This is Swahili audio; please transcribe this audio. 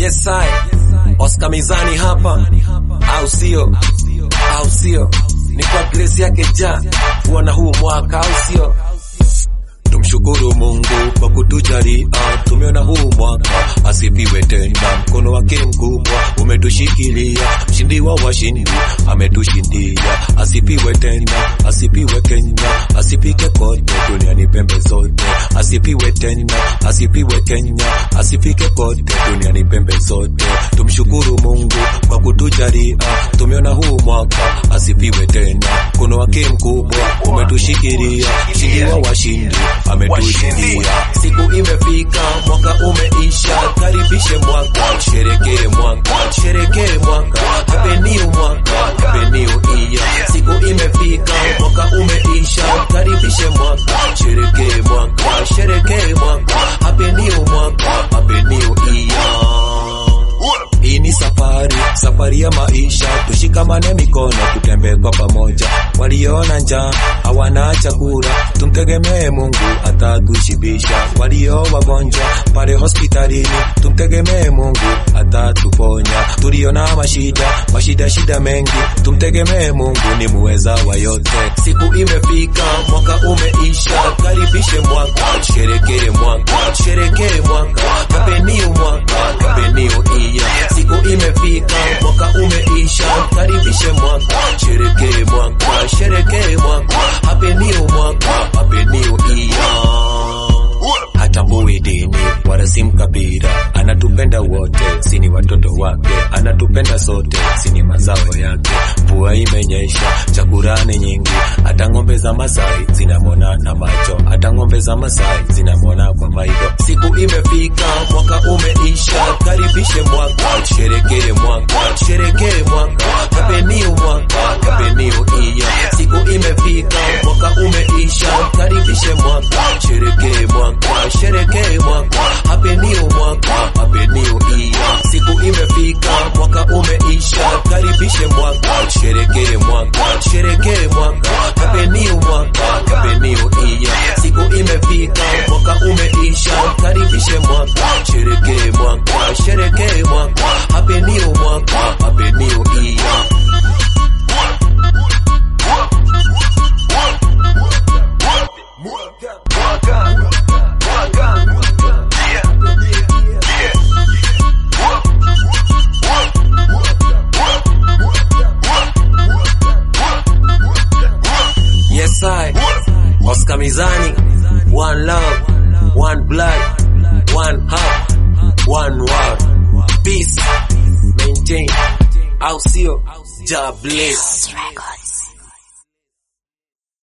Yes I Oscar Mizani hapa, au sio ni kwa grace yake ja kuona huu mwaka, au sio? Tumshukuru Mungu kwa kutujalia, tumeona huu mwaka, asifiwe tena. Mkono wake mkubwa umetushikilia, mshindi wa washindi ametushindia. Asifiwe tena, asifiwe Kenya, asifike kote duniani pembe zote. Asifiwe tena, asifiwe Kenya, asifike kote duniani pembe zote. Tumshukuru Mungu kwa kutujalia, tumeona huu mwaka, asifiwe tena. Mkono wake mkubwa umetushikilia, mshindi wa washindi ametushindia. Siku imefika, mwaka umeisha, karibishe mwaka, sherekee mwaka, happy new mwaka, happy new year. Siku imefika, mwaka umeisha, karibishe mwaka, sherekee mwaka, happy new mwaka, happy new year. Hii ni safari ya maisha, tushikamane mikono, tutembee kwa pamoja. Waliona njaa hawana chakula, tumtegemee Mungu atatushibisha. Walio wagonjwa pale hospitalini, tumtegemee Mungu atatuponya. Tuliona mashida mengi, tumtegemee Mungu ni muweza wa yote. Siku imefika, mwaka umeisha, karibishe mwaka, sherekee mwaka, happy new mwaka, happy new year. Siku imefika, mwaka umeisha, karibishe mwaka, sherekee mwaka, happy new mwaka, happy new year. Hatambui dini wala si mkabila, anatupenda wote, sini watoto wake. Anatupenda sote, sini mazao yake. Mvua imenyesha, chakula ni nyingi, hata ng'ombe za Masai zinamwona na macho, hata ng'ombe za Masai zinamwona kwa maigo. Siku imefika, mwaka umeisha, karibishe mwaka, sherekee mwaka, happy new mwaka, happy new year. Siku imefika, mwaka umeisha, karibishe mwaka, sherekee mwaka, happy new mwaka, happy new year. Siku imefika, mwaka umeisha, karibishe mwaka, sherekee mwaka, happy new mwaka, happy new year. Siku imefika, mwaka umeisha, karibishe mwaka, sherekee mwaka, happy new mwaka, happy new year. Yes I Oscar Mizani, one love, one blood, one heart, one world. Peace maintain, au sio? Ja bless.